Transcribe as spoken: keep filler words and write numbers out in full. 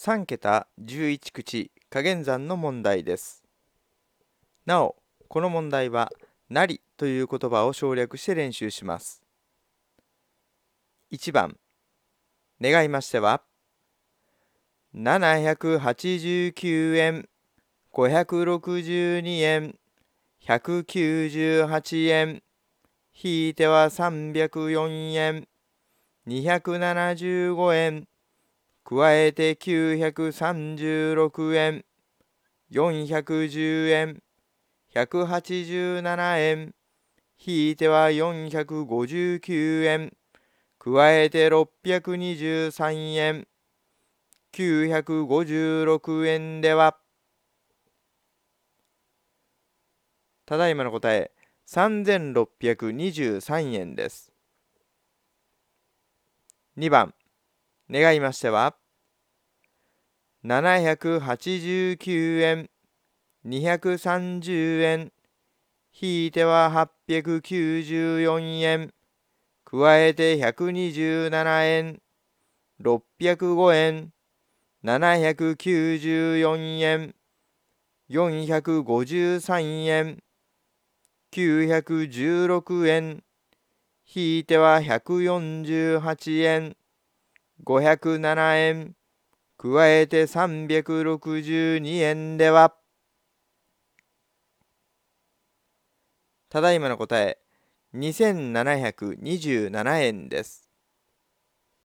さん桁じゅういち口加減算の問題です。なお、この問題は、なりという言葉を省略して練習します。いちばん、願いましては、ななひゃくはちじゅうきゅうえん、ごひゃくろくじゅうにえん、ひゃくきゅうじゅうはちえん、引いてはさんびゃくよんえん、にひゃくななじゅうごえん、加えてきゅうひゃくさんじゅうろくえん、よんひゃくじゅうえん、ひゃくはちじゅうななえん、引いてはよんひゃくごじゅうきゅうえん、加えてろっぴゃくにじゅうさんえん、きゅうひゃくごじゅうろくえんでは、ただいまの答え、さんぜんろっぴゃくにじゅうさんえんです。にばん、願いましては、ななひゃくはちじゅうきゅうえん、にひゃくさんじゅうえん、引いてははっぴゃくきゅうじゅうよんえん、加えてひゃくにじゅうななえん、ろっぴゃくごえん、ななひゃくきゅうじゅうよんえん、よんひゃくごじゅうさんえん、きゅうひゃくじゅうろくえん、引いてはひゃくよんじゅうはちえん、ごひゃくななえん、加えてさんびゃくろくじゅうにえんでは、ただいまの答え、にせんななひゃくにじゅうななえんです。